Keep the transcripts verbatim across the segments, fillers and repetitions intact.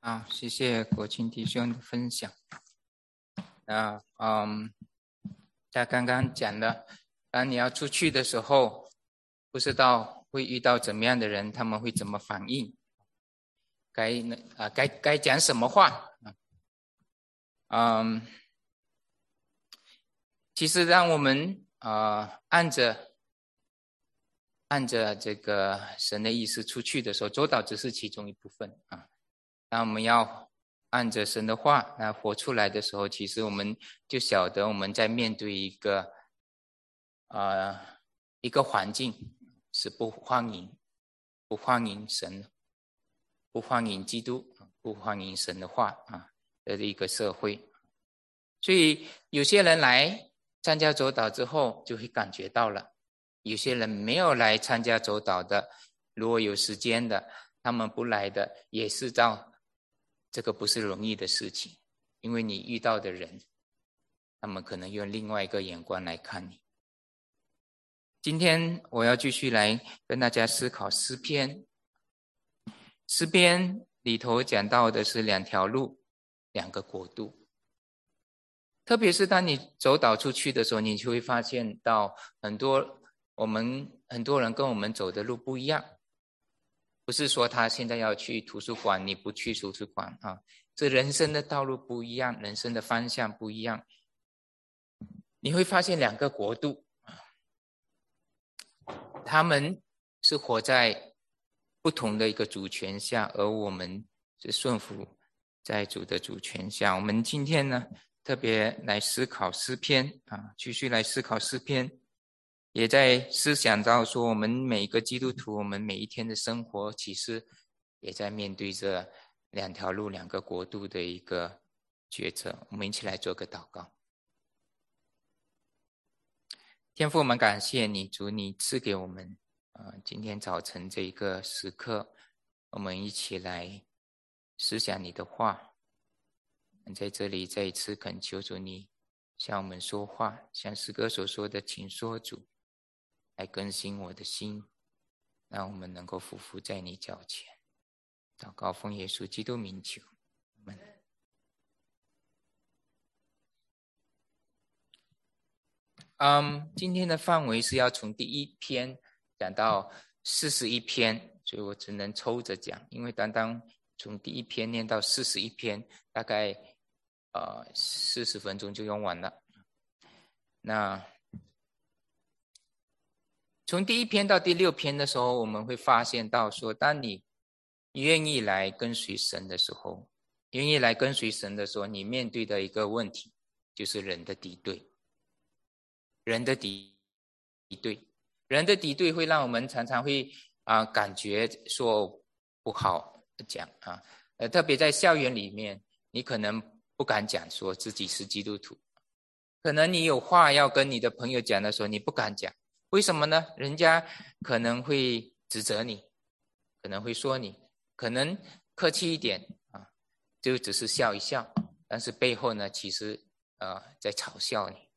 好，谢谢国清弟兄的分享。那嗯，他刚刚讲了，当你要出去的时候，不知道会遇到怎么样的人，他们会怎么反应，该啊该该讲什么话。嗯，其实让我们啊、呃、按着按着这个神的意思出去的时候，走导只是其中一部分啊。那我们要按着神的话，那活出来的时候，其实我们就晓得我们在面对一个呃一个环境是不欢迎不欢迎神，不欢迎基督，不欢迎神的话啊的一个社会。所以有些人来参加走导之后就会感觉到了，有些人没有来参加走导的，如果有时间的，他们不来的，也是照这个不是容易的事情，因为你遇到的人，他们可能用另外一个眼光来看你。今天我要继续来跟大家思考诗篇。诗篇里头讲到的是两条路，两个国度。特别是当你走导出去的时候，你就会发现到很多我们很多人跟我们走的路不一样。不是说他现在要去图书馆，你不去图书馆啊，这人生的道路不一样，人生的方向不一样。你会发现两个国度，他们是活在不同的一个主权下，而我们是顺服在主的主权下。我们今天呢，特别来思考诗篇啊，继续来思考诗篇，也在思想到说，我们每一个基督徒，我们每一天的生活，其实也在面对着两条路、两个国度的一个抉择。我们一起来做个祷告。天父，我们感谢你，主，你赐给我们呃，今天早晨这一个时刻，我们一起来思想你的话。在这里再一次恳求主你向我们说话，像诗歌所说的，请说主，来更新我的心，让我们能够匍匐在你脚前。祷告奉耶稣基督名求，阿们。嗯，今天的范围是要从第一篇讲到四十一篇，所以我只能抽着讲，因为单单从第一篇念到四十一篇，大概呃四十分钟就用完了。那从第一篇到第六篇的时候，我们会发现到说，当你愿意来跟随神的时候，愿意来跟随神的时候，你面对的一个问题就是人的敌对。人的敌对，人的敌对会让我们常常会啊、呃、感觉说不好讲啊，呃，特别在校园里面，你可能不敢讲说自己是基督徒，可能你有话要跟你的朋友讲的时候，你不敢讲，为什么呢？人家可能会指责你，可能会说你，可能客气一点啊，就只是笑一笑，但是背后呢，其实呃在嘲笑你。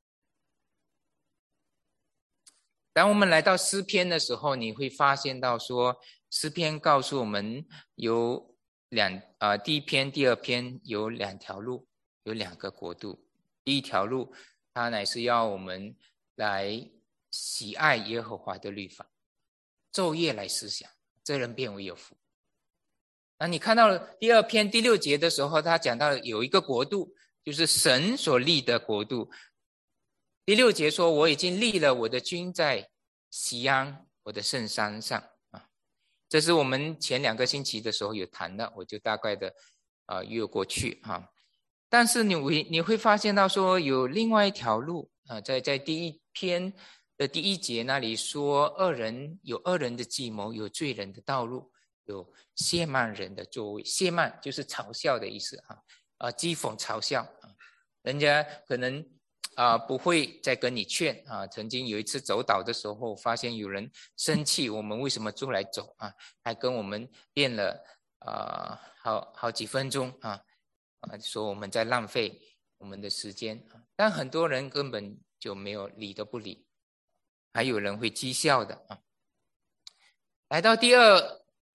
当我们来到诗篇的时候，你会发现到说，诗篇告诉我们有两呃，第一篇、第二篇有两条路，有两个国度。第一条路，它乃是要我们来喜爱耶和华的律法，昼夜来思想，这人便为有福。那你看到第二篇第六节的时候，他讲到有一个国度，就是神所立的国度。第六节说，我已经立了我的君在锡安，我的圣山上啊。这是我们前两个星期的时候有谈的，我就大概的呃越过去啊。但是你会你会发现到说有另外一条路啊，在在第一篇的第一节那里说，恶人有恶人的计谋，有罪人的道路，有亵慢人的作为。亵慢就是嘲笑的意思啊，啊讥讽嘲笑啊，人家可能。啊、呃，不会再跟你劝啊。曾经有一次走导的时候，发现有人生气，我们为什么出来走啊？还跟我们辩了啊、呃，好好几分钟啊，啊，说我们在浪费我们的时间。但很多人根本就没有理都不理，还有人会讥笑的啊。来到第二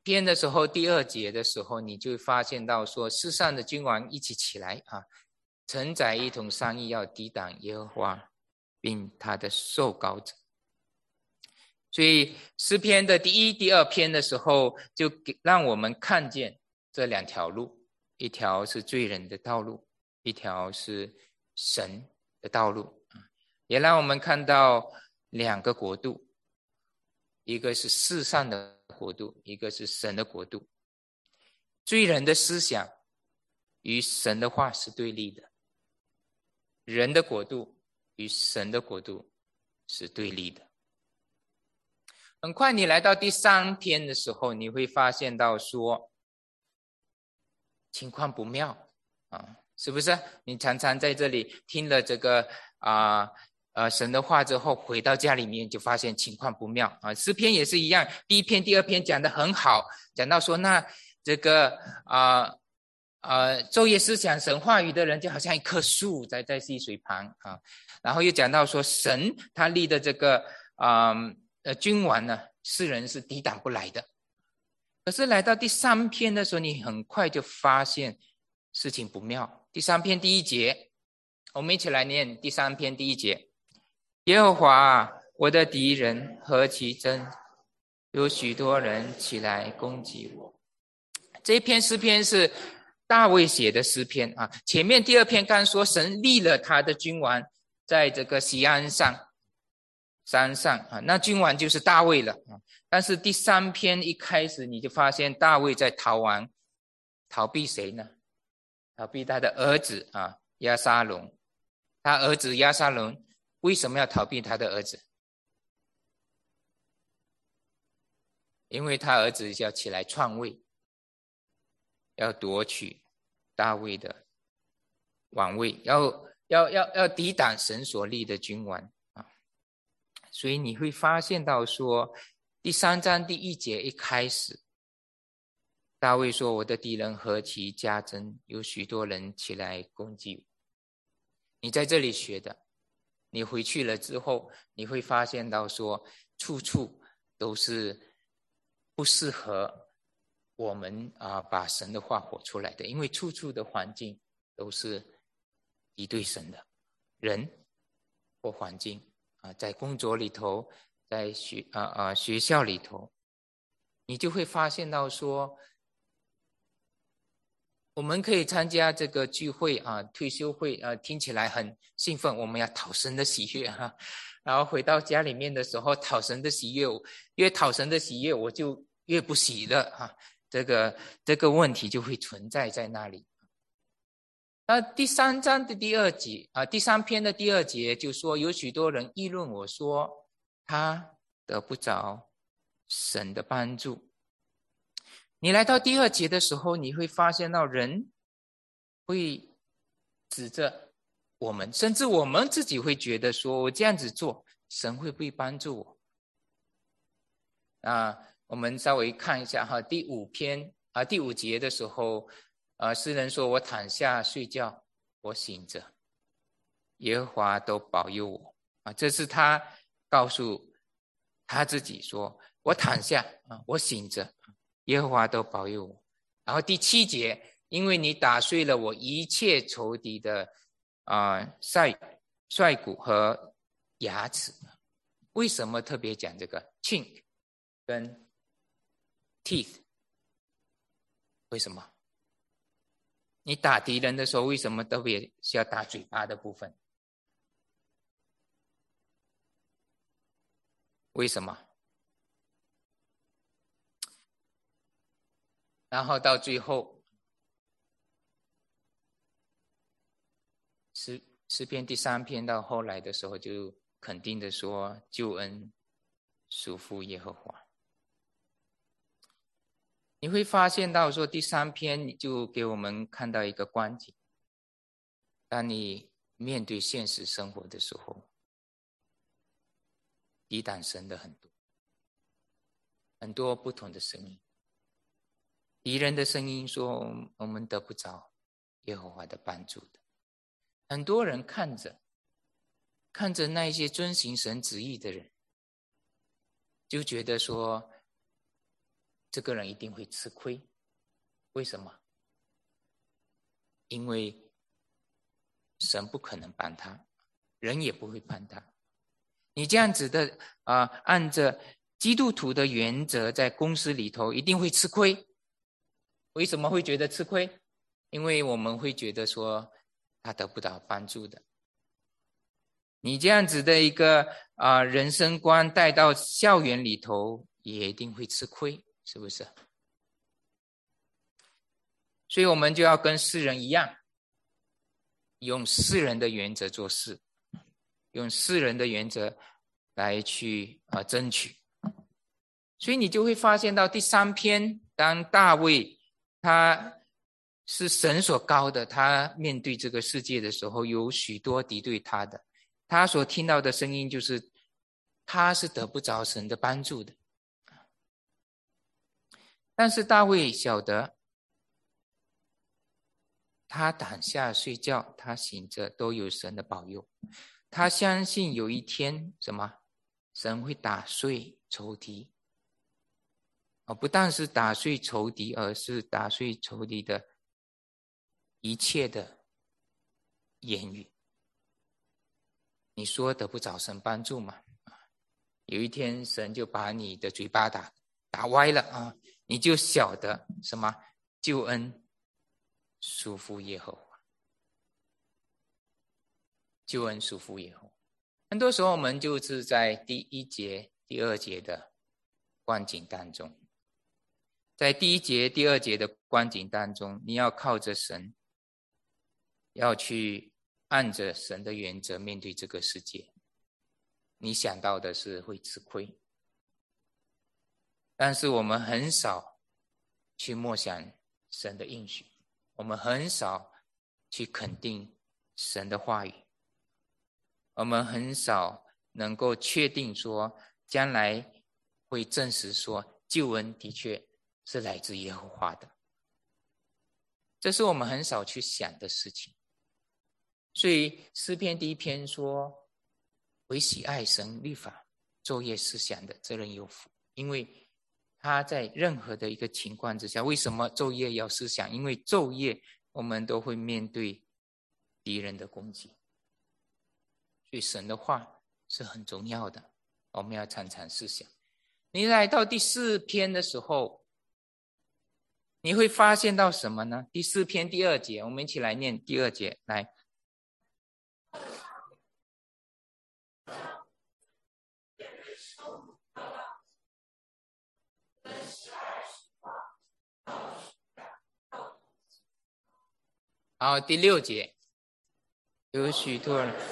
篇的时候，第二节的时候，你就会发现到说，世上的君王一起起来啊，承载一同商议，要抵挡耶和华，并他的受膏者。所以诗篇的第一、第二篇的时候，就给让我们看见这两条路，一条是罪人的道路，一条是神的道路，也让我们看到两个国度，一个是世上的国度，一个是神的国度。罪人的思想与神的话是对立的，人的国度与神的国度是对立的。很快你来到第三篇的时候，你会发现到说情况不妙啊，是不是？你常常在这里听了这个啊呃神的话之后，回到家里面就发现情况不妙啊。诗篇也是一样，第一篇、第二篇讲得很好，讲到说那这个啊呃昼夜思想神话语的人，就好像一棵树在在溪水旁啊。然后又讲到说神他立的这个啊。呃呃，君王呢，世人是抵挡不来的。可是来到第三篇的时候，你很快就发现事情不妙。第三篇第一节，我们一起来念第三篇第一节：耶和华啊，我的敌人何其真，有许多人起来攻击我。这一篇诗篇是大卫写的诗篇啊。前面第二篇刚说神立了他的君王在这个锡安上。山上啊，那君王就是大卫了啊。但是第三篇一开始你就发现大卫在逃亡，逃避谁呢？逃避他的儿子啊押沙龙。他儿子押沙龙为什么要逃避他的儿子？因为他儿子要起来篡位，要夺取大卫的王位，要要要要抵挡神所立的君王。所以你会发现到说，第三章第一节一开始，大卫说：“我的敌人何其加增，有许多人起来攻击我。”你在这里学的，你回去了之后，你会发现到说，处处都是不适合我们啊把神的话活出来的，因为处处的环境都是敌对神的人或环境。啊，在工作里头，在学啊啊学校里头，你就会发现到说，我们可以参加这个聚会啊，退休会啊，听起来很兴奋，我们要讨神的喜悦哈、啊。然后回到家里面的时候，讨神的喜悦，越讨神的喜悦，我就越不喜乐啊。这个这个问题就会存在在那里。那第三章的第二节啊，第三篇的第二节就说，有许多人议论我说，他得不着神的帮助。你来到第二节的时候，你会发现到人会指着我们，甚至我们自己会觉得说，我这样子做，神会不会帮助我？啊，我们稍微看一下哈，第五篇啊，第五节的时候。啊，诗人说：“我躺下睡觉，我醒着，耶和华都保佑我。”啊，这是他告诉他自己说：“我躺下啊，我醒着，耶和华都保佑我。”然后第七节，因为你打碎了我一切仇敌的啊腮腮骨和牙齿。为什么特别讲这个 chink 跟 teeth？ 为什么？你打敌人的时候，为什么特别是要打嘴巴的部分？为什么？然后到最后，诗诗篇第三篇到后来的时候，就肯定的说，救恩属乎耶和华。你会发现到说，第三篇你就给我们看到一个观景。当你面对现实生活的时候，抵挡神的很多，很多不同的声音。敌人的声音说，我们得不着耶和华的帮助的。很多人看着，看着那一些遵行神旨意的人，就觉得说， 这个人一定会吃亏。为什么？因为神不可能帮他，人也不会帮他。你这样子的啊、呃，按着基督徒的原则，在公司里头一定会吃亏。为什么会觉得吃亏？因为我们会觉得说他得不到帮助的。你这样子的一个啊、呃、人生观带到校园里头，也一定会吃亏，是不是？所以我们就要跟世人一样，用世人的原则做事，用世人的原则来去啊、呃、争取。所以你就会发现到第三篇，当大卫他是神所膏的，他面对这个世界的时候，有许多敌对他的，他所听到的声音就是他是得不着神的帮助的。但是大卫晓得，他躺下睡觉，他醒着都有神的保佑。他相信有一天什么？神会打碎仇敌。哦，不但是打碎仇敌，而是打碎仇敌的一切的言语。你说得不着神帮助吗？有一天神就把你的嘴巴打打歪了啊，你就晓得什么？救恩属乎耶和华，救恩属乎耶和华。很多时候我们就是在第一节、第二节的光景当中。在第一节、第二节的光景当中，你要靠着神，要去按着神的原则面对这个世界。你想到的是会吃亏，但是我们很少去默想神的应许，我们很少去肯定神的话语，我们很少能够确定说将来会证实说救恩的确是来自耶和华的，这是我们很少去想的事情。所以诗篇第一篇说，唯喜爱神律法昼夜思想的，这人有福。因为他在任何的一个情况之下，为什么昼夜要思想？因为昼夜我们都会面对敌人的攻击，所以神的话是很重要的，我们要常常思想。你来到第四篇的时候，你会发现到什么呢？第四篇第二节，我们一起来念第二节。来，好，第六节，有许多人，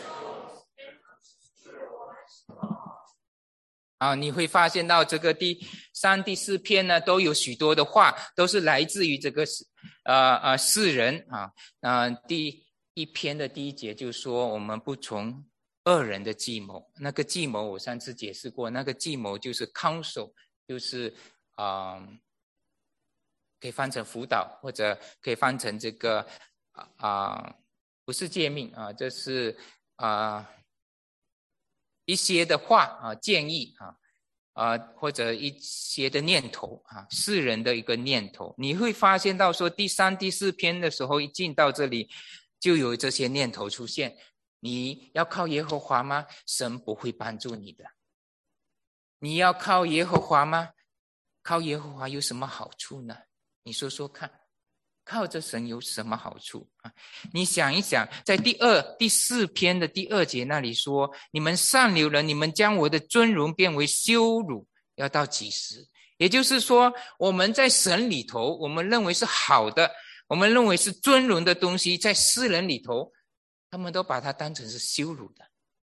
啊，你会发现到这个第三、第四篇呢，都有许多的话，都是来自于这个呃呃世人啊。那、呃、第一篇的第一节就说，我们不从恶人的计谋。那个计谋我上次解释过，那个计谋就是 counsel， 就是啊、呃，可以翻成辅导，或者可以翻成这个啊、呃，不是诫命啊，这是啊。呃一些的话啊，建议啊，啊或者一些的念头啊，世人的一个念头，你会发现到说第三、第四篇的时候，一进到这里，就有这些念头出现。你要靠耶和华吗？神不会帮助你的。你要靠耶和华吗？靠耶和华有什么好处呢？你说说看。靠着神有什么好处啊？你想一想，在第二、第四篇的第二节那里说，你们上流人，你们将我的尊荣变为羞辱，要到几时？也就是说，我们在神里头，我们认为是好的，我们认为是尊荣的东西，在世人里头，他们都把它当成是羞辱的。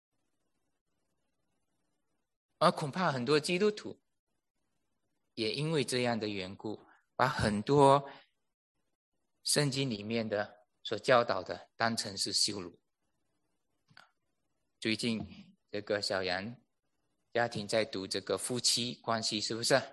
而恐怕很多基督徒也因为这样的缘故，把很多圣经里面的所教导的当成是羞辱。最近这个小杨家庭在读这个夫妻关系，是不是？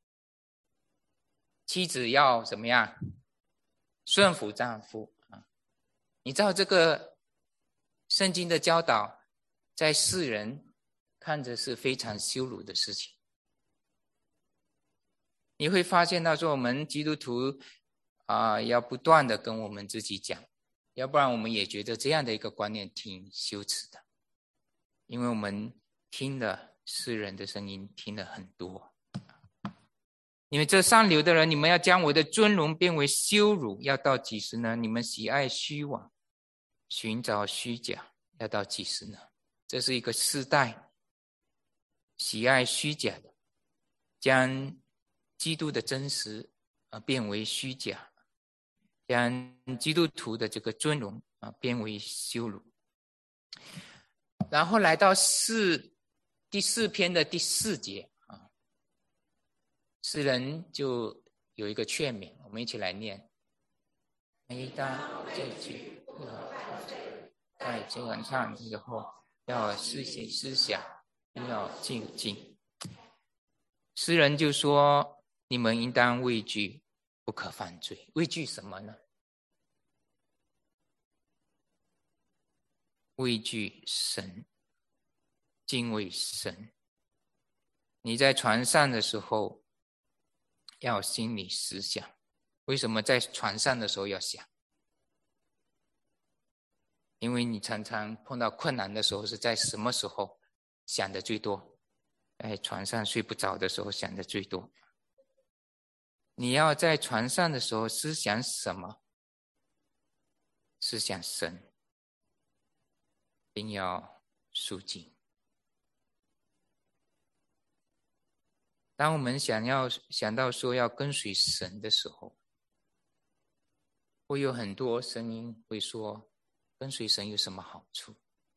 妻子要怎么样？顺服丈夫啊？你知道这个圣经的教导，在世人看着是非常羞辱的事情。 你会发现到说，我们基督徒啊、呃，要不断的跟我们自己讲，要不然我们也觉得这样的一个观念挺羞耻的，因为我们听了世人的声音听了很多。因为这上流的人，你们要将我的尊荣变为羞辱，要到几时呢？你们喜爱虚妄，寻找虚假，要到几时呢？这是一个世代喜爱虚假的，将基督的真实啊变为虚假，将基督徒的这个尊荣啊变为羞辱。然后来到四第四篇的第四节啊，诗人就有一个劝勉，我们一起来念：每当这句在这晚上之后，要思想思想，要静静。诗人就说：你们应当畏惧，不可犯罪。畏惧什么呢？畏惧神，敬畏神。你在船上的时候要心里思想。为什么在船上的时候要想？因为你常常碰到困难的时候，是在什么时候想的最多？在船上睡不着的时候想的最多。你要在船上的时候思想什么？思想神，并要肃静。当我们想要想到说要跟随神的时候，会有很多声音会说，跟随神有什么好处？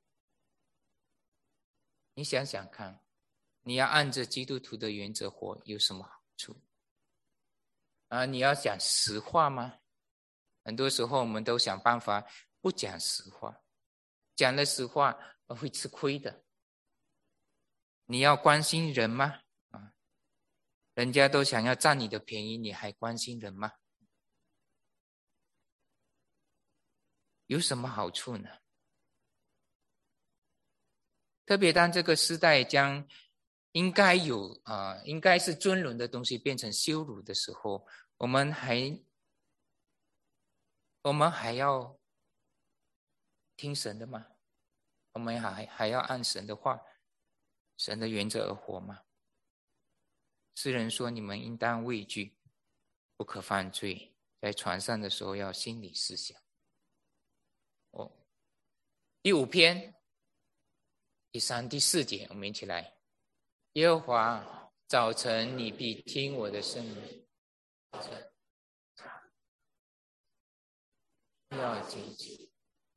你想想看，你要按着基督徒的原则活有什么好处？啊，你要讲实话吗？很多时候我们都想办法不讲实话，讲了实话会吃亏的。你要关心人吗？啊，人家都想要占你的便宜，你还关心人吗？有什么好处呢？特别当这个时代将应该有啊、呃，应该是尊荣的东西变成羞辱的时候，我们还我们还要听神的吗？我们还还要按神的话、神的原则而活吗？诗人说：你们应当畏惧，不可犯罪。在船上的时候要心里思想。哦，第五篇第三、第四节，我们一起来。耶和华，早晨你必听我的声音，要谨记。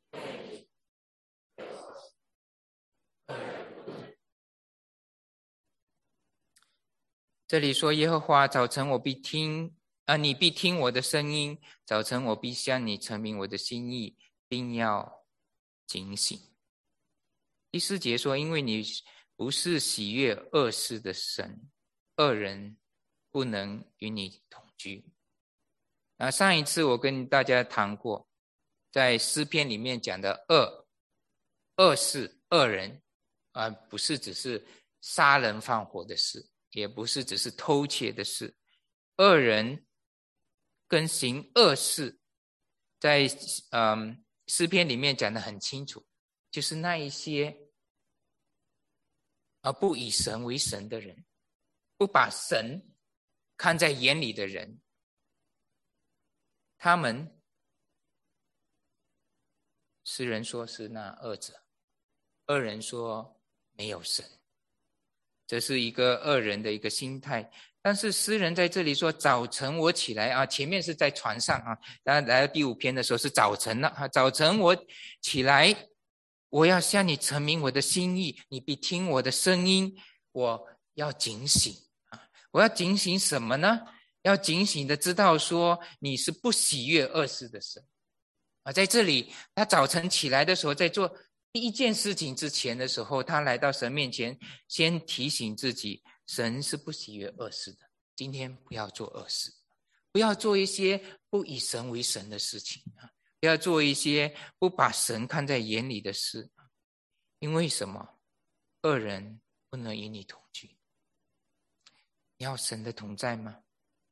这里说耶和华，早晨我必听啊，你必听我的声音，早晨我必向你陈明我的心意，并要警醒。第四节说，因为你不是喜悦恶事的神，恶人不能与你同居。那上一次我跟大家谈过，在诗篇里面讲的恶恶事恶人啊，不是只是杀人放火的事，也不是只是偷窃的事。恶人跟行恶事，在嗯诗篇里面讲得很清楚，就是那一些而不以神为神的人，不把神看在眼里的人，他们诗人说是那恶者，恶人说没有神，这是一个恶人的一个心态。但是诗人在这里说早晨我起来啊，前面是在船上啊，当然来到第五篇的时候是早晨了啊，早晨我起来，我要向你陈明我的心意，你必听我的声音，我要警醒啊！我要警醒什么呢？要警醒的知道说你是不喜悦恶事的神啊！在这里，他早晨起来的时候，在做第一件事情之前的时候，他来到神面前，先提醒自己，神是不喜悦恶事的。今天不要做恶事，不要做一些不以神为神的事情啊！不要做一些不把神看在眼里的事。因为什么？恶人不能与你同居。你要神的同在吗？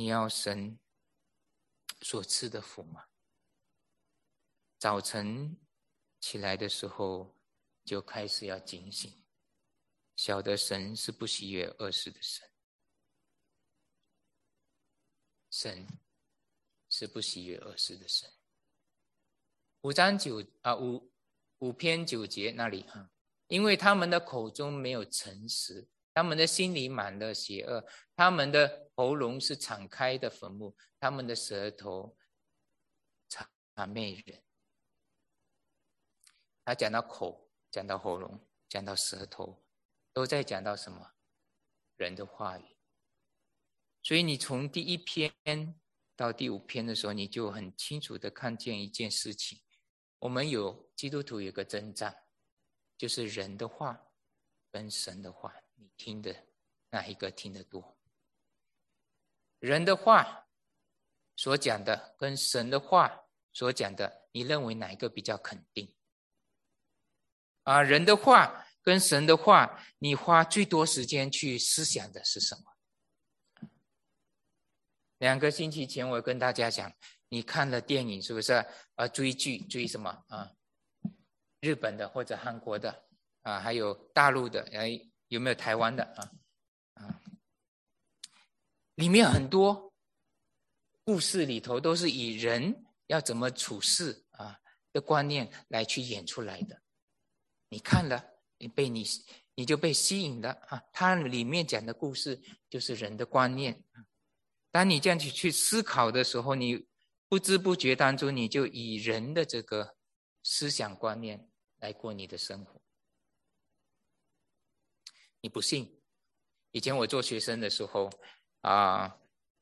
你要神所赐的福吗？早晨起来的时候就开始要警醒，晓得神是不喜悦恶事的神，神是不喜悦恶事的神。五章九啊五五篇九节那里啊，因为他们的口中没有诚实，他们的心里满了邪恶，他们的喉咙是敞开的坟墓，他们的舌头谄媚人。他讲到口，讲到喉咙，讲到舌头，都在讲到什么？人的话语。所以你从第一篇到第五篇的时候，你就很清楚的看见一件事情，我们有基督徒有个征战，就是人的话跟神的话，你听的哪一个听得多？人的话所讲的跟神的话所讲的，你认为哪一个比较肯定？啊，人的话跟神的话，你花最多时间去思想的是什么？两个星期前我跟大家讲，你看了电影是不是？啊，追剧追什么啊？日本的或者韩国的啊，还有大陆的，哎，有没有台湾的啊？啊，里面很多故事里头都是以人要怎么处事啊的观念来去演出来的。你看了，你被你你就被吸引了啊！它里面讲的故事就是人的观念。当你这样去去思考的时候，你不知不觉当中，你就以人的这个思想观念来过你的生活。你不信？以前我做学生的时候啊，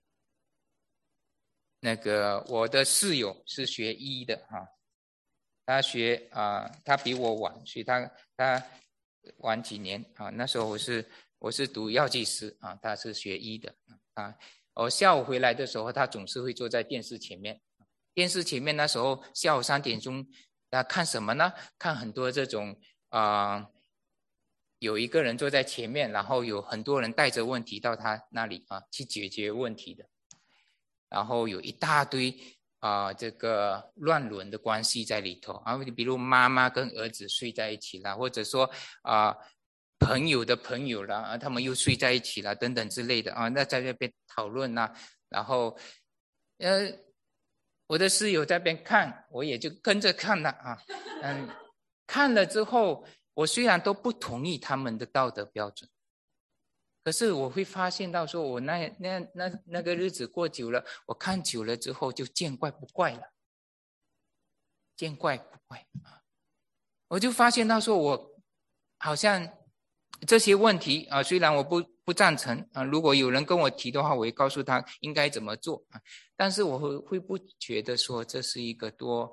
那个我的室友是学医的啊。他学啊、呃，他比我晚，所以他他晚几年啊。那时候我是我是读药剂师啊，他是学医的啊。我下午回来的时候，他总是会坐在电视前面。电视前面那时候下午三点钟，他看什么呢？看很多这种啊、呃，有一个人坐在前面，然后有很多人带着问题到他那里啊，去解决问题的。然后有一大堆。啊、呃，这个乱伦的关系在里头啊，比如妈妈跟儿子睡在一起了，或者说啊、呃，朋友的朋友了啊，他们又睡在一起了，等等之类的啊，那在那边讨论啊，然后呃，我的室友在那边看，我也就跟着看了啊，嗯，看了之后，我虽然都不同意他们的道德标准。可是我会发现到说，我那那那那个日子过久了，我看久了之后就见怪不怪了，见怪不怪啊！我就发现到说，我好像这些问题啊，虽然我不不赞成啊，如果有人跟我提的话，我会告诉他应该怎么做啊，但是我会会不觉得说这是一个多，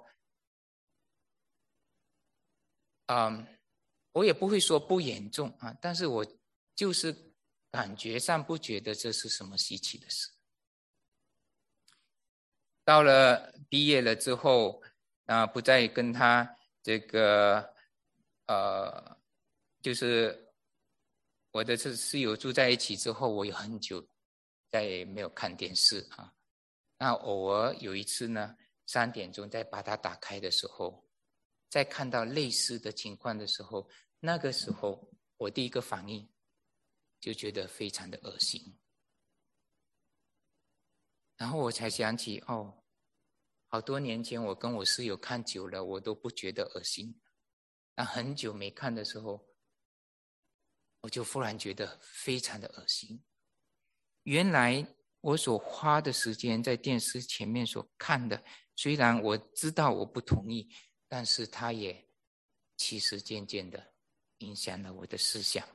嗯，我也不会说不严重啊，但是我就是感觉上不觉得这是什么稀奇的事。到了毕业了之后，啊，不再跟他这个，呃，就是我的这室友住在一起之后，我有很久再也没有看电视啊。那偶尔有一次呢，三点钟再把它打开的时候，再看到类似的情况的时候，那个时候我第一个反应就觉得非常的恶心。然后我才想起，哦，好多年前我跟我室友看久了，我都不觉得恶心。那很久没看的时候，我就忽然觉得非常的恶心。原来我所花的时间在电视前面所看的，虽然我知道我不同意，但是它也其实渐渐的影响了我的思想，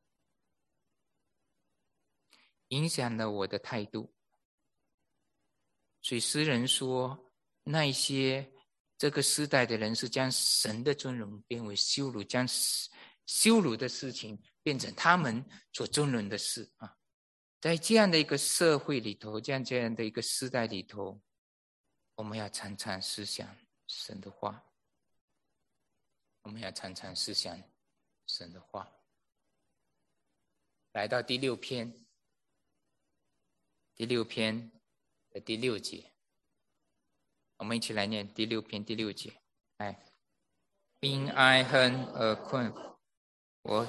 影响了我的态度。所以诗人说，那一些这个时代的人是将神的尊荣变为羞辱，将羞辱的事情变成他们所尊荣的事啊！在这样的一个社会里头，这样这样的一个时代里头，我们要常常思想神的话，我们要常常思想神的话。来到第六篇，第六篇的第六节，我们一起来念第六篇第六节。来，因爱恨而困，我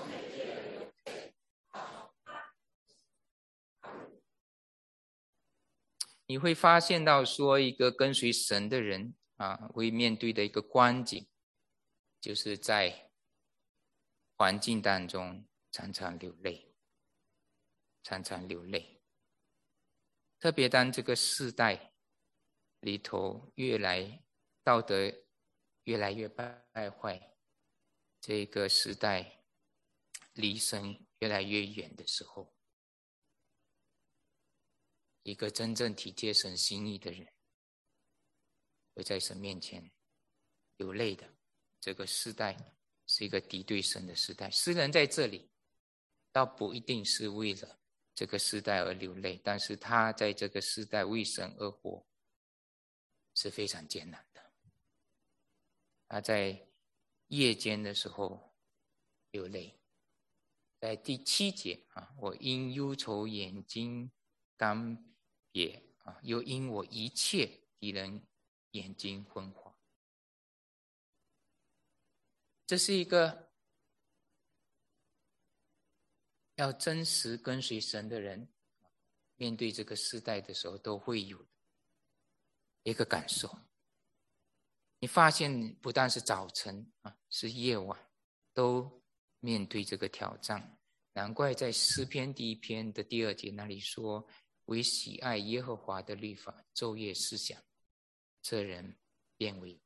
你会发现到说，一个跟随神的人啊，会面对的一个光景，就是在环境当中常常流泪，常常流泪。特别当这个世代里头越来道德越来越败坏，这个时代离神越来越远的时候，一个真正体贴神心意的人会在神面前流泪的。这个时代是一个敌对神的时代，诗人在这里倒不一定是为了这个时代而流泪，但是他在这个时代为神而活是非常艰难的。他在夜间的时候流泪，在第七节啊，我因忧愁眼睛干瘪啊，又因我一切敌人眼睛昏花。这是一个要真实跟随神的人面对这个世代的时候都会有一个感受。你发现不但是早晨啊，是夜晚都面对这个挑战。难怪在诗篇第一篇的第二节那里说，为喜爱耶和华的律法昼夜思想，这人便为。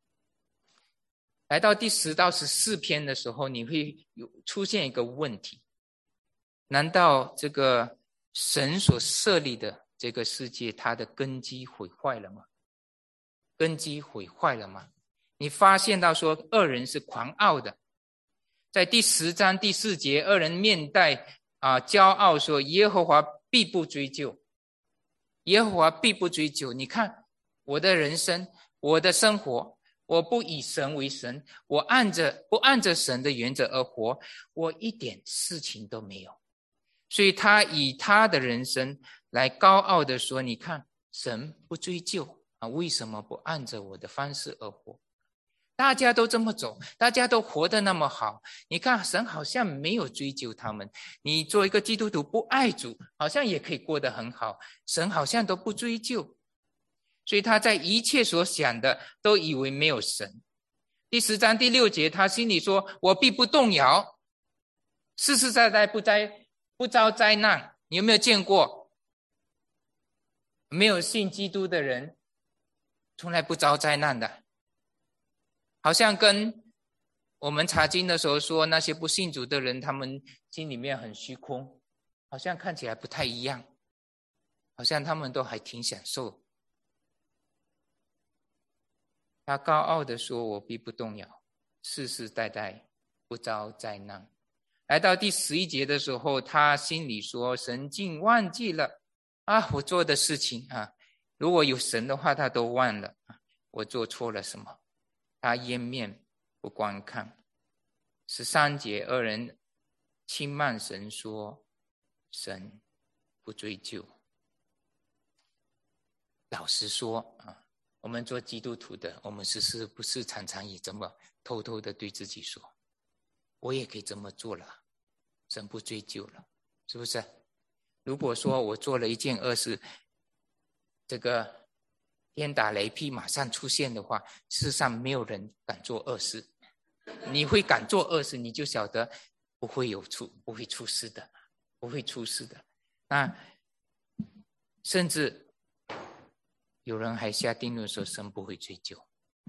来到第十到十四篇的时候，你会有出现一个问题，难道这个神所设立的这个世界，它的根基毁坏了吗？根基毁坏了吗？你发现到说恶人是狂傲的，在第十章第四节，恶人面带啊骄傲说，耶和华必不追究，耶和华必不追究。你看我的人生，我的生活，我不以神为神，我按着不按着神的原则而活，我一点事情都没有。所以他以他的人生来高傲的说，你看神不追究啊，为什么不按着我的方式而活？大家都这么走，大家都活得那么好，你看神好像没有追究他们。你做一个基督徒不爱主，好像也可以过得很好，神好像都不追究。所以他在一切所想的都以为没有神。第十章第六节，他心里说，我必不动摇，世世代代不灾不遭灾难。你有没有见过没有信基督的人从来不遭灾难的？好像跟我们查经的时候说，那些不信主的人他们心里面很虚空，好像看起来不太一样，好像他们都还挺享受。他高傲地说，我必不动摇，世世代代不遭灾难。来到第十一节的时候，他心里说，神竟忘记了啊，我做的事情啊，如果有神的话他都忘了，我做错了什么？他掩面不观看。十三节，恶人轻慢神说，神不追究。老实说啊，我们做基督徒的，我们是是不是常常也这么偷偷的对自己说，我也可以这么做了，神不追究了，是不是？如果说我做了一件恶事，这个天打雷劈马上出现的话，世上没有人敢做恶事。你会敢做恶事，你就晓得不会有出不会出事的，不会出事的。那甚至有人还下定论说神不会追究。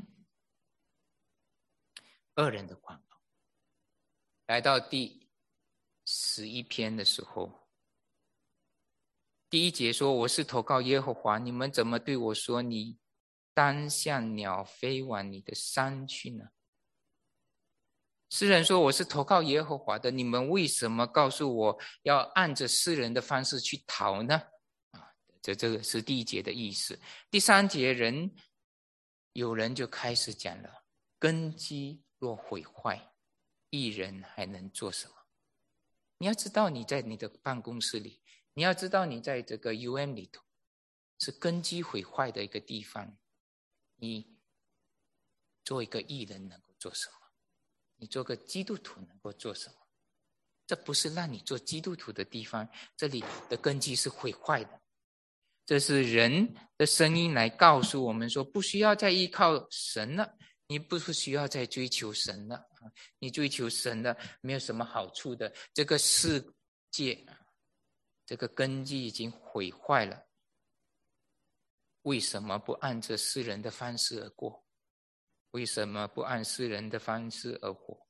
恶人的狂傲。来到第十一篇的时候，第一节说，我是投靠耶和华，你们怎么对我说，你当像鸟飞往你的山去呢？诗人说，我是投靠耶和华的，你们为什么告诉我要按着世人的方式去逃呢？啊，这这个是第一节的意思。第三节人有人就开始讲了，根基若毁坏，一人还能做什么？你要知道，你在你的办公室里，你要知道你在这个 U N 里头， 是根基毁坏的一个地方。你做一个义人能够做什么？你做个基督徒能够做什么？这不是让你做基督徒的地方，这里的根基是毁坏的。这是人的声音来告诉我们说，不需要再依靠神了，你不需要再追求神了，你追求神了没有什么好处的。这个世界，这个根基已经毁坏了，为什么不按着世人的方式而过？为什么不按世人的方式而活？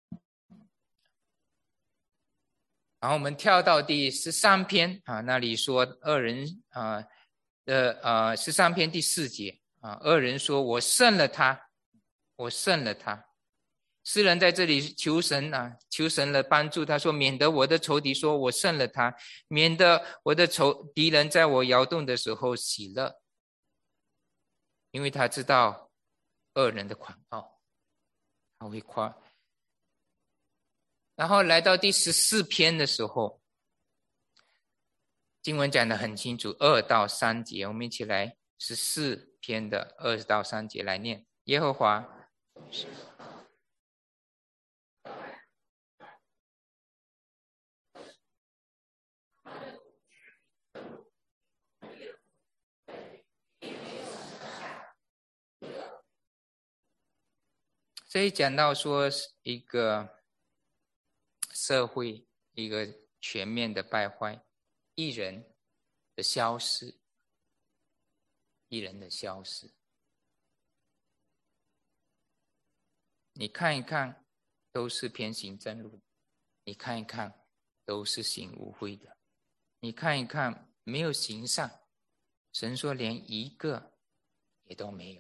然后我们跳到第十三篇啊，那里说二人啊的呃十三篇第四节啊，二人说：“我胜了他，我胜了他。”诗人在这里求神啊，求神来帮助他说：“免得我的仇敌说我胜了他，免得我的仇敌人在我摇动的时候喜乐。”因为他知道恶人的狂傲，他会夸。然后来到第十四篇的时候，经文讲得很清楚，二到三节，我们一起来十四篇的二到三节来念。耶和华这里讲到说一个社会一个全面的败坏，义人的消失，义人的消失。你看一看，都是偏行正路；你看一看，都是行污秽的；你看一看，没有行善。神说连一个也都没有。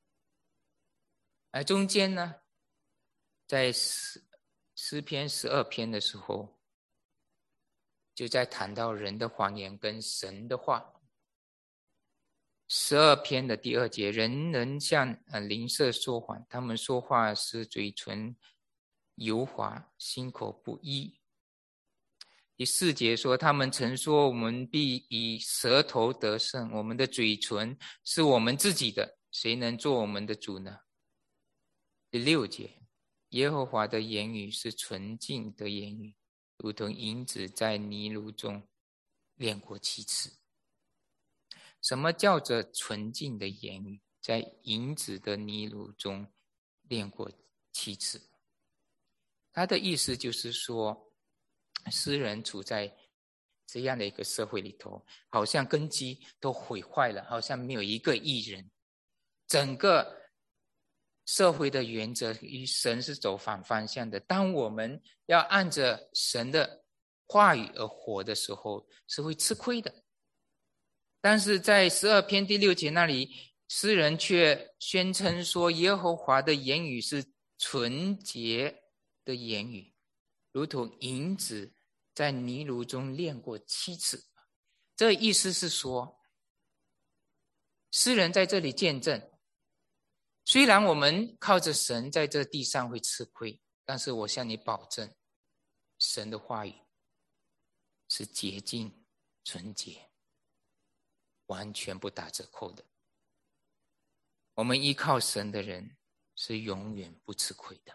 而中间呢，在诗诗篇十二篇的时候，就在谈到人的谎言跟神的话。十二篇的第二节，人人向呃邻舍说谎，他们说话是嘴唇油滑，心口不一。第四节说，他们曾说我们必以舌头得胜，我们的嘴唇是我们自己的，谁能做我们的主呢？第六节，耶和华的言语是纯净的言语，如同银子在泥炉中炼过七次。什么叫做纯净的言语？在银子的泥炉中炼过七次。他的意思就是说，诗人处在这样的一个社会里头，好像根基都毁坏了，好像没有一个义人，整个社会的原则与神是走反方向的。当我们要按着神的话语而活的时候，是会吃亏的。但是在十二篇第六节那里，诗人却宣称说，耶和华的言语是纯洁的言语，如同银子在泥炉中炼过七次。这意思是说，诗人在这里见证，虽然我们靠着神在这地上会吃亏，但是我向你保证，神的话语是洁净纯洁，完全不打折扣的。我们依靠神的人是永远不吃亏的。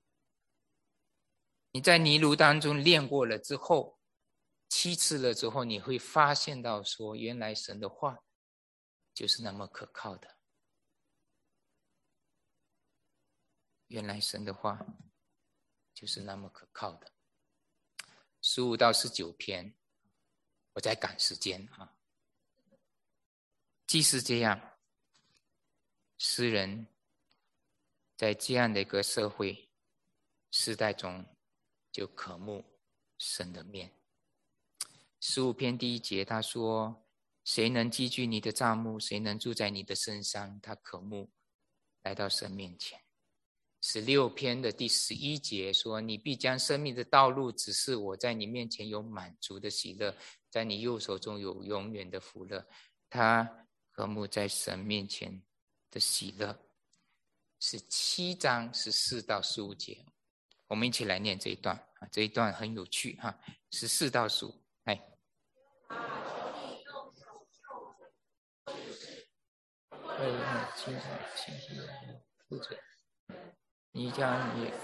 你在泥炉当中练过了之后，七次了之后，你会发现到说，原来神的话就是那么可靠的。原来神的话就是那么可靠的。十五到十九篇，我在赶时间啊。即使这样，诗人在这样的一个社会时代中，就渴慕神的面。十五篇第一节他说，谁能寄居你的帐幕，谁能住在你的身上？他渴慕来到神面前。十六篇的第十一节说，你必将生命的道路指示我，在你面前有满足的喜乐，在你右手中有永远的福乐。他渴慕在神面前的喜乐。是七章十四到十五节，我们一起来念这一段啊，这一段很有趣哈。十四到十五，哎， 为了清楚清晰的负责，你将也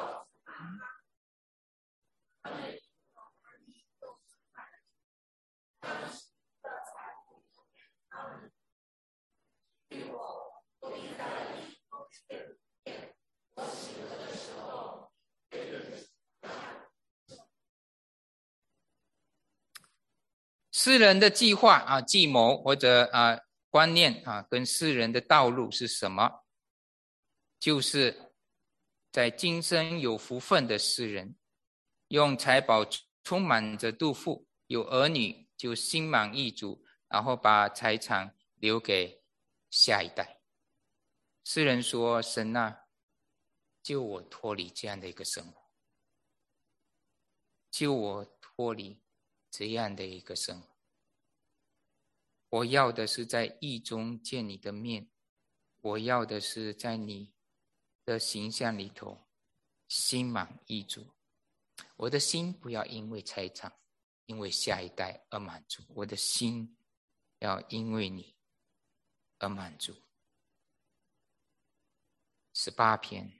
世人的计划啊、计谋或者啊、观念啊，跟世人的道路是什么？就是在今生有福分的世人，用财宝充满着肚腹，有儿女就心满意足，然后把财产留给下一代。世人说：神啊，救我脱离这样的一个生活，救我脱离这样的一个生活。我要的是在义中见你的面，我要的是在你的形象里头心满意足。我的心不要因为财产，因为下一代而满足，我的心要因为你而满足。十八篇，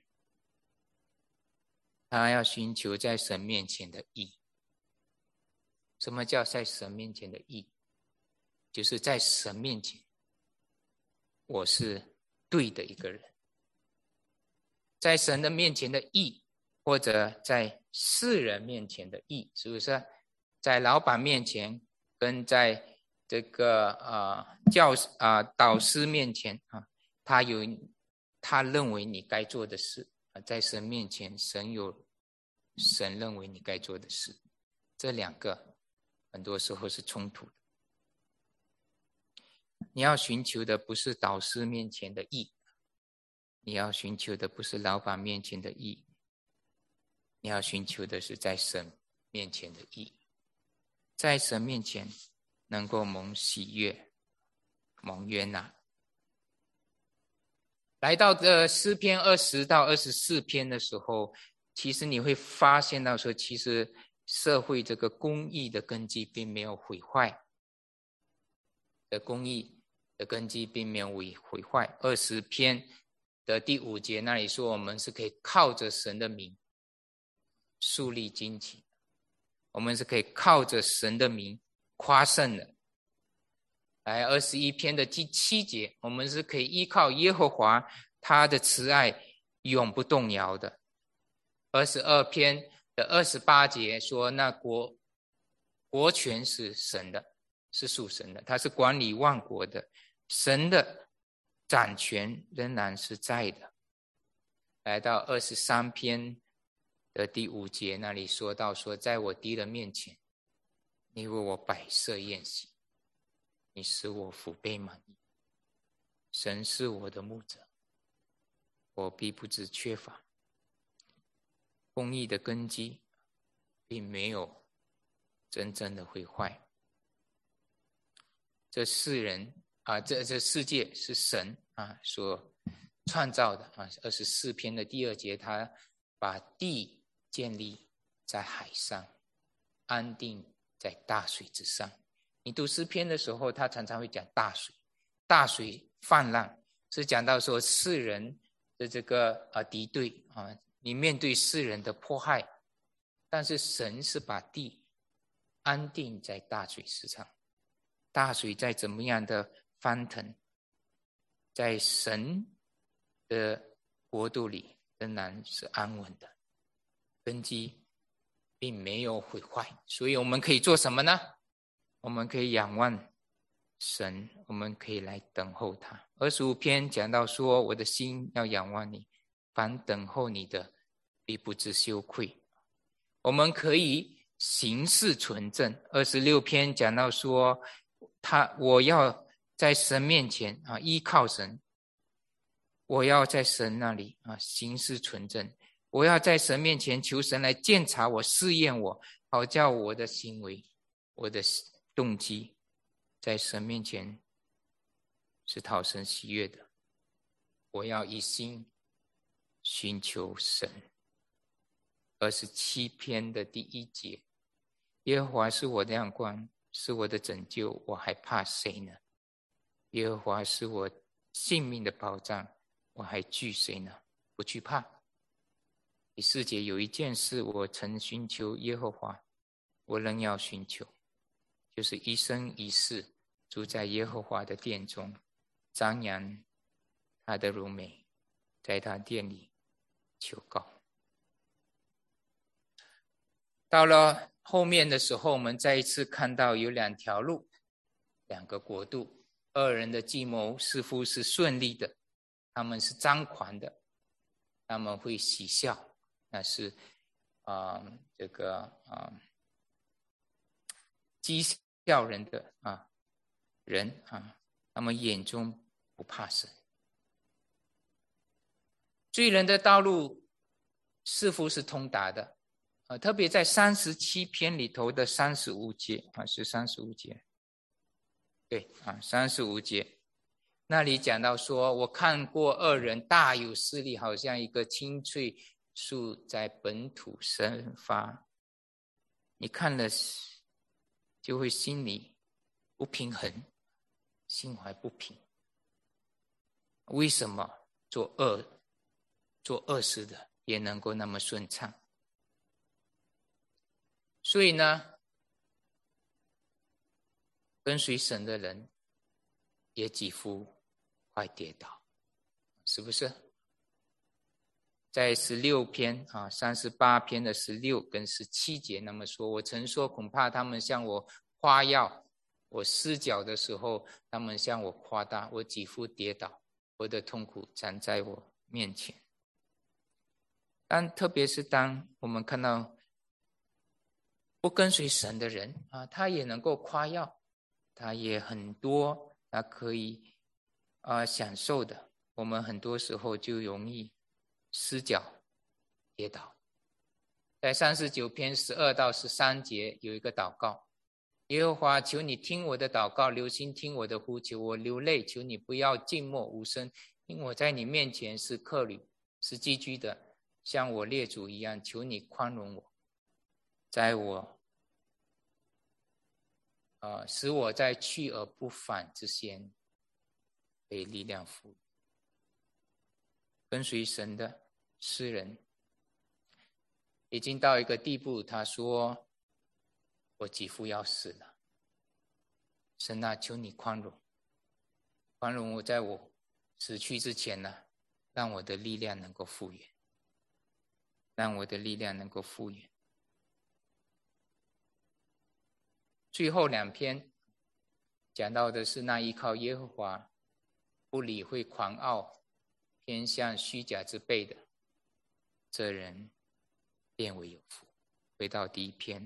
他要寻求在神面前的义。什么叫在神面前的义？就是在神面前，我是对的一个人。在神的面前的义，或者在世人面前的义，是不是？在老板面前，跟在这个呃教啊、呃、导师面前啊，他有他认为你该做的事啊，在神面前，神有神认为你该做的事，这两个很多时候是冲突的。你要寻求的不是导师面前的义，你要寻求的不是老板面前的义，你要寻求的是在神面前的义，在神面前能够蒙喜悦，蒙悦纳。来到这诗篇二十到二十四篇的时候，其实你会发现到说，其实社会这个公义的根基并没有毁坏，的公义的根基并没有毁坏。二十篇的第五节那里说，我们是可以靠着神的名树立旌旗，我们是可以靠着神的名夸胜的。来，二十一篇的第七节，我们是可以依靠耶和华，他的慈爱永不动摇的。二十二篇的二十八节说，那国国权是神的，是属神的，他是管理万国的，神的掌权仍然是在的。来到二十三篇的第五节那里说到说，在我敌人面前，你为我摆设宴席，你使我腹背满意。神是我的牧者，我必不致缺乏。公义的根基并没有真正的毁坏。这世人啊，这这世界是神啊所创造的啊。二十四篇的第二节，他把地建立在海上，安定在大水之上。你读诗篇的时候，他常常会讲大水，大水泛滥，是讲到说世人的这个啊敌对啊，你面对世人的迫害，但是神是把地安定在大水之上。大水再怎么样的翻腾，在神的国度里仍然是安稳的，根基并没有毁坏。所以我们可以做什么呢？我们可以仰望神，我们可以来等候他。二十五篇讲到说，我的心要仰望你，凡等候你的必不致羞愧。我们可以行事纯正。二十六篇讲到说，他我要在神面前啊依靠神，我要在神那里啊行事纯正，我要在神面前求神来鉴察我，试验我，好叫我的行为，我的动机在神面前是讨神喜悦的。我要一心寻求神。二十七篇的第一节，耶和华是我的亮光，是我的拯救，我还怕谁呢？耶和华是我性命的保障，我还惧谁呢？不惧怕。第四节，有一件事我曾寻求耶和华，我仍要寻求，就是一生一世住在耶和华的殿中，张扬他的荣美，在他殿里求告。到了后面的时候，我们再一次看到有两条路，两个国度，二人的计谋似乎是顺利的，他们是张狂的，他们会喜笑，那是啊、呃、这个啊、呃、讥笑人的啊人啊，他们眼中不怕神。罪人的道路似乎是通达的，呃，特别在三十七篇里头的三十五节啊，是三十五节，对啊，三十五节那里讲到说，我看过二人大有势力，好像一个青翠树在本土生发，你看了就会心里不平衡，心怀不平。为什么做恶做恶事的也能够那么顺畅？所以呢，跟随神的人也几乎快跌倒，是不是？在十六篇啊，三十八篇的十六跟十七节，那么说，我曾说，恐怕他们向我夸耀，我失脚的时候，他们向我夸大，我几乎跌倒，我的痛苦站在我面前。但特别是当我们看到不跟随神的人啊，他也能够夸耀，他也很多他可以啊享受的，我们很多时候就容易失脚跌倒。在三十九篇十二到十三节有一个祷告，耶和华，求你听我的祷告，留心听我的呼求，我流泪，求你不要静默无声，因我在你面前是客旅，是寄居的，像我列祖一样，求你宽容我，在我呃，使我在去而不返之前被力量赋予。跟随神的诗人已经到一个地步，他说我几乎要死了，神啊，求你宽容宽容我，在我死去之前呢，让我的力量能够复原，让我的力量能够复原。最后两篇讲到的是那依靠耶和华不理会狂傲偏向虚假之辈的，这人变为有福。回到第一篇，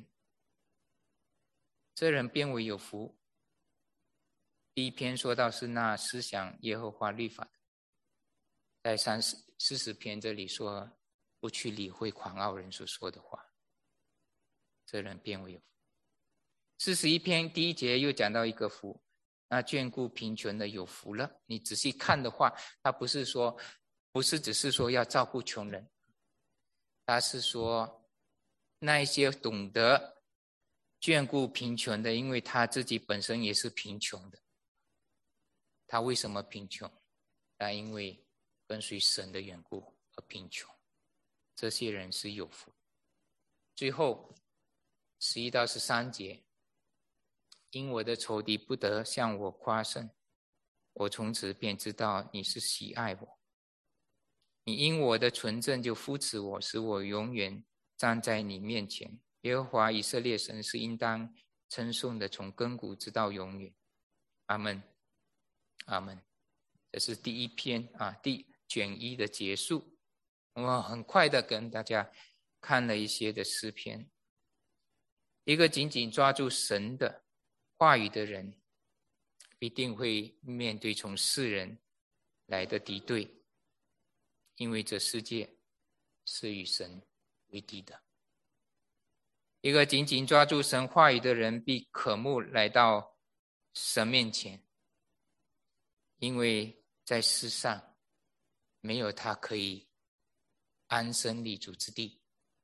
这人变为有福。第一篇说到是那思想耶和华律法的，在三十四十篇这里说不去理会狂傲人所说的话，这人变为有福。四十一篇第一节又讲到一个福，那眷顾贫穷的有福了。你仔细看的话，他不是说不是只是说要照顾穷人，他是说那一些懂得眷顾贫穷的，因为他自己本身也是贫穷的。他为什么贫穷？他因为跟随神的缘故而贫穷，这些人是有福。最后十一到十三节，因我的仇敌不得向我夸胜，我从此便知道你是喜爱我。你因我的纯正就扶持我，使我永远站在你面前。耶和华以色列神是应当称颂的，从亘古直到永远。阿们，阿们。这是第一篇啊，第卷一的结束。我们很快的跟大家看了一些的诗篇。一个紧紧抓住神的话语的人，必定会面对从世人来的敌对，因为这世界是与神为敌的。一个紧紧抓住神话语的人，必渴慕来到神面前，因为在世上没有他可以安身立足之地。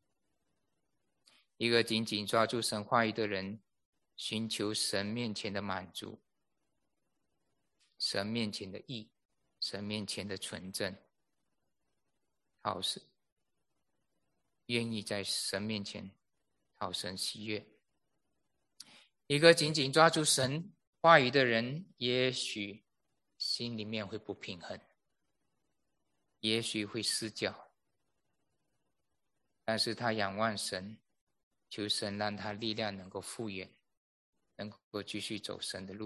一个紧紧抓住神话语的人，寻求神面前的满足，神面前的义， 神面前的纯正，讨神愿意在神面前讨神喜悦。一个紧紧抓住神话语的人，也许心里面会不平衡，也许会失脚，但是他仰望神，求神让他力量能够复原，能够继续走神的路。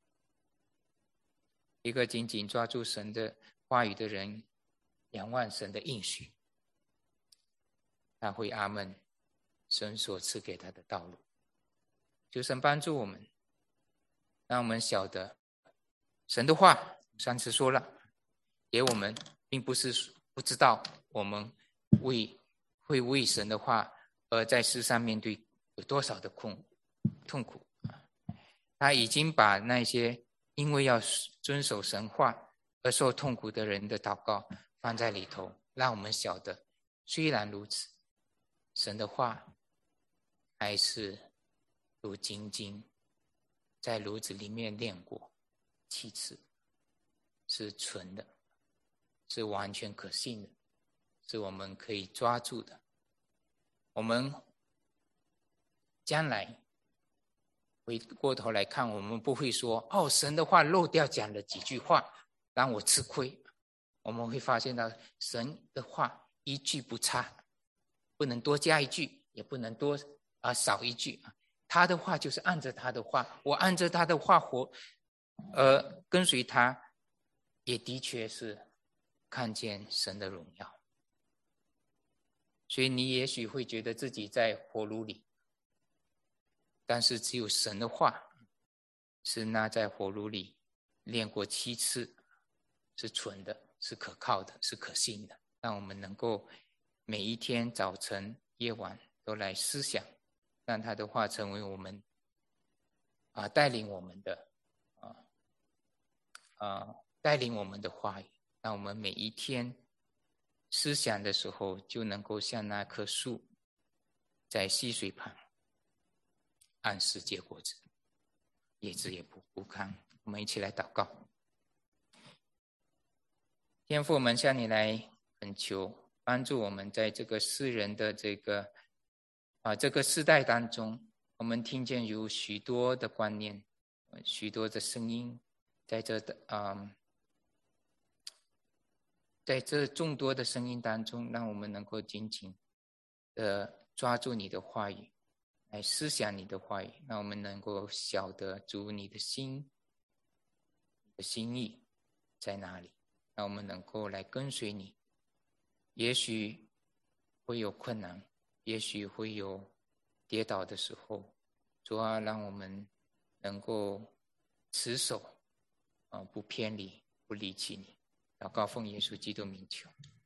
一个紧紧抓住神的话语的人，仰望神的应许，他会阿们神所赐给他的道路。求神帮助我们，让我们晓得神的话上次说了，给我们并不是不知道我们为会为神的话而在世上面对有多少的痛痛苦。他已经把那些因为要遵守神话而受痛苦的人的祷告放在里头，让我们晓得虽然如此，神的话还是如精金在炉子里面炼过七次，是纯的，是完全可信的，是我们可以抓住的。我们将来回过头来看，我们不会说哦，神的话漏掉讲了几句话让我吃亏。我们会发现到神的话一句不差，不能多加一句，也不能多啊少一句。他的话就是按着他的话，我按着他的话活，呃，跟随他，也的确是看见神的荣耀。所以你也许会觉得自己在火炉里，但是只有神的话是那在火炉里炼过七次，是纯的，是可靠的，是可信的，让我们能够每一天早晨夜晚都来思想，让他的话成为我们啊带领我们的啊啊带领我们的话语，让我们每一天思想的时候就能够像那棵树在溪水旁按时结果子，叶子也不枯干。我们一起来祷告。天父，我们向你来恳求，帮助我们在这个世人的这个啊这个世代当中，我们听见有许多的观念，许多的声音，在这的啊，在这众多的声音当中，让我们能够紧紧的抓住你的话语，来思想你的话语，让我们能够晓得主你的心，你的心意在哪里，让我们能够来跟随你。也许会有困难，也许会有跌倒的时候，主啊，让我们能够持守，啊，不偏离，不离弃你。祷告奉耶稣基督名求。